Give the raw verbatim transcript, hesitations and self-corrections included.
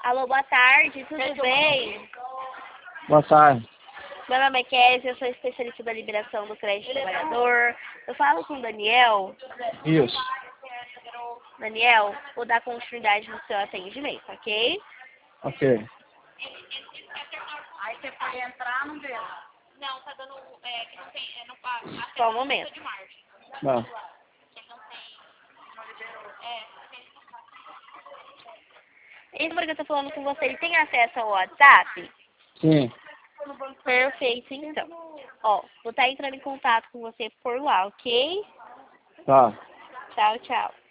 Alô, boa tarde, tudo bem? Boa tarde. Meu nome é Kézia, eu sou especialista da liberação do crédito trabalhador. Eu falo com o Daniel. Isso. Daniel, vou dar continuidade no seu atendimento, ok? Ok. Aí você foi entrar, não deu. Não, tá dando. É, que não tem. É, não, a, a Só um momento. de margem. Não. Que não tem. Não liberou. É, tem. Esse número que eu tô falando com você, ele tem acesso ao WhatsApp? Sim. Perfeito, então. Ó, vou estar entrando em contato com você por lá, ok? Tá. Tchau, tchau.